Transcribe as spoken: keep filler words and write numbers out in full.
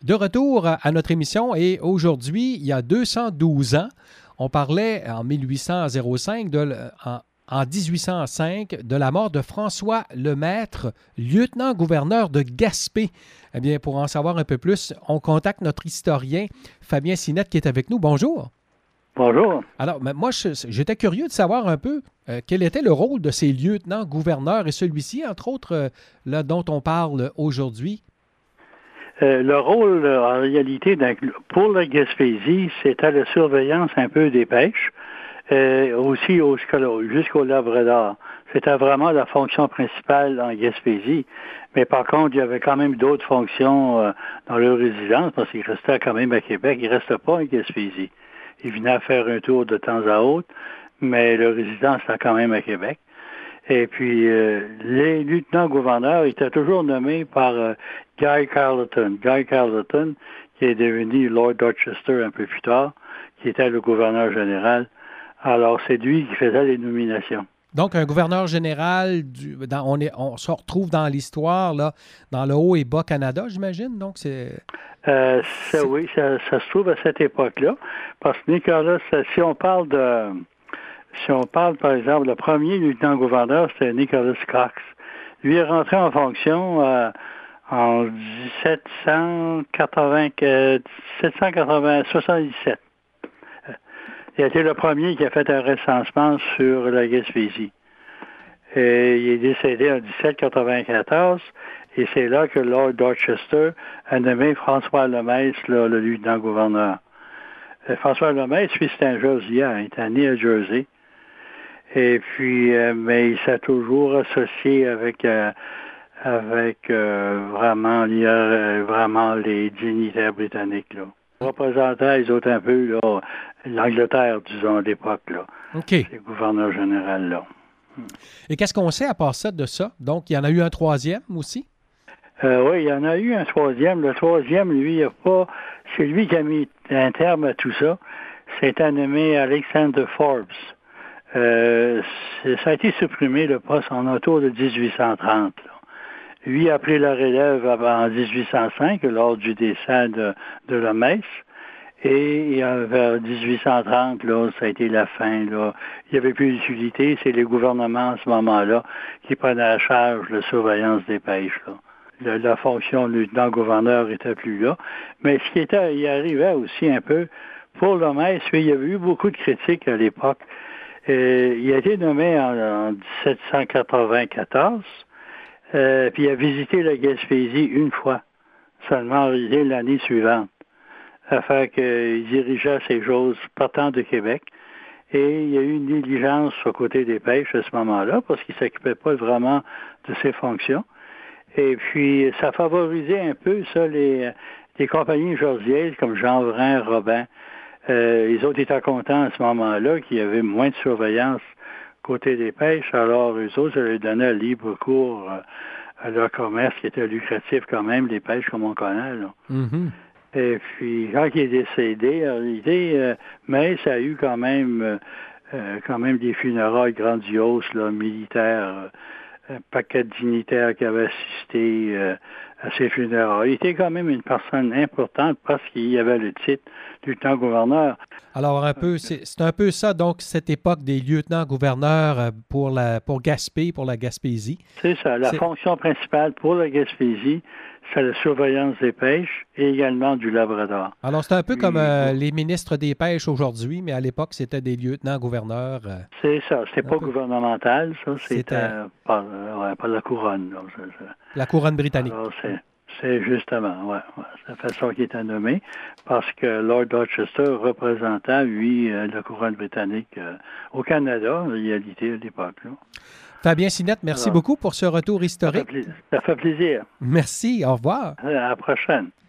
De retour à notre émission et aujourd'hui, il y a deux cent douze ans, on parlait en mille huit cent cinq, de, en, en dix-huit cent cinq, de la mort de François Lemaître, lieutenant-gouverneur de Gaspé. Eh bien, pour en savoir un peu plus, on contacte notre historien Fabien Sinette qui est avec nous. Bonjour. Bonjour. Alors, moi, je, j'étais curieux de savoir un peu euh, quel était le rôle de ces lieutenants-gouverneurs et celui-ci, entre autres, euh, là, dont on parle aujourd'hui. Euh, le rôle, euh, en réalité, pour la Gaspésie, c'était la surveillance un peu des pêches, euh, aussi au, jusqu'au Labrador. C'était vraiment la fonction principale en Gaspésie. Mais par contre, il y avait quand même d'autres fonctions euh, dans leur résidence, parce qu'ils restaient quand même à Québec. Ils ne restaient pas en Gaspésie. Ils venaient faire un tour de temps à autre, mais leur résidence était quand même à Québec. Et puis, euh, les lieutenants-gouverneurs étaient toujours nommés par euh, Guy Carleton. Guy Carleton, qui est devenu Lord Dorchester un peu plus tard, qui était le gouverneur général. Alors, c'est lui qui faisait les nominations. Donc, un gouverneur général, du, dans, on, est, on se retrouve dans l'histoire, là, dans le Haut et Bas Canada, j'imagine. Donc, c'est... Euh, ça, oui, ça, ça se trouve à cette époque-là. Parce que Nicolas, si on parle de... Si on parle, par exemple, le premier lieutenant-gouverneur, c'était Nicholas Cox. Lui est rentré en fonction euh, en dix-sept cent soixante-dix-sept. Il a été le premier qui a fait un recensement sur la Gaspésie. Et il est décédé en dix-sept cent quatre-vingt-quatorze, et c'est là que Lord Dorchester a nommé François Lemestre, là, le lieutenant-gouverneur. Euh, François Lemestre, lui, c'est un Josien, il était né à Jersey. Et puis, euh, mais il s'est toujours associé avec euh, avec euh, vraiment, euh, vraiment les dignitaires britanniques, là. Représentant les autres un peu, là, l'Angleterre, disons, à l'époque, là. OK. Les gouverneurs généraux, là. Et qu'est-ce qu'on sait à part ça de ça? Donc, il y en a eu un troisième aussi? Euh, oui, il y en a eu un troisième. Le troisième, lui, il a pas... C'est lui qui a mis un terme à tout ça. C'est nommé Alexander Forbes. Euh, ça a été supprimé, le poste, en autour de dix-huit cent trente. Là. Lui a appelé la relève en dix-huit cent cinq, lors du décès de, de Lemestre. Et vers dix-huit cent trente, là, ça a été la fin. Là. Il n'y avait plus d'utilité. C'est les gouvernements, à ce moment-là, qui prenaient à charge la surveillance des pêches. Là. Le, la fonction de lieutenant-gouverneur n'était plus là. Mais ce qui était, il arrivait aussi un peu, pour Lemestre, il y avait eu beaucoup de critiques à l'époque. Euh, il a été nommé en, en dix-sept cent quatre-vingt-quatorze, euh, puis il a visité la Gaspésie une fois, seulement l'année suivante, afin qu'il dirigeait ces choses partant de Québec. Et il y a eu une négligence au côté des pêches à ce moment-là, parce qu'il ne s'occupait pas vraiment de ses fonctions. Et puis, ça favorisait un peu, ça, les, les compagnies georgiaises comme Jean Vrin, Robin. Euh, les autres étaient contents à ce moment-là qu'il y avait moins de surveillance côté des pêches. Alors, eux autres, ça leur donnait libre cours euh, à leur commerce qui était lucratif quand même, les pêches comme on connaît. Là. Mm-hmm. Et puis, quand il est décédé, en réalité, euh, mais ça a eu quand même, euh, euh, quand même des funérailles grandioses, là, militaires. Euh, un paquet de dignitaires qui avaient assisté euh, à ces funérailles. Il était quand même une personne importante parce qu'il y avait le titre lieutenant-gouverneur. Alors, un peu, c'est, c'est un peu ça, donc, cette époque des lieutenants-gouverneurs pour, la, pour Gaspé, pour la Gaspésie. C'est ça. La c'est... fonction principale pour la Gaspésie, c'est la surveillance des pêches et également du Labrador. Alors, c'est un peu Puis, comme euh, les ministres des pêches aujourd'hui, mais à l'époque, c'était des lieutenants-gouverneurs. Euh, c'est ça. C'était pas peu... gouvernemental, ça. C'était, c'était... Euh, par, euh, ouais, par la couronne. Là, ça, ça. La couronne britannique. Alors, c'est... C'est justement, ouais, ouais, c'est la façon qui était nommé, parce que Lord Dorchester représentait, lui, euh, la couronne britannique euh, au Canada, en réalité, à l'époque. Là. Fabien Sinette, merci Alors, beaucoup pour ce retour historique. Ça fait, pla- ça fait plaisir. Merci, au revoir. À la prochaine.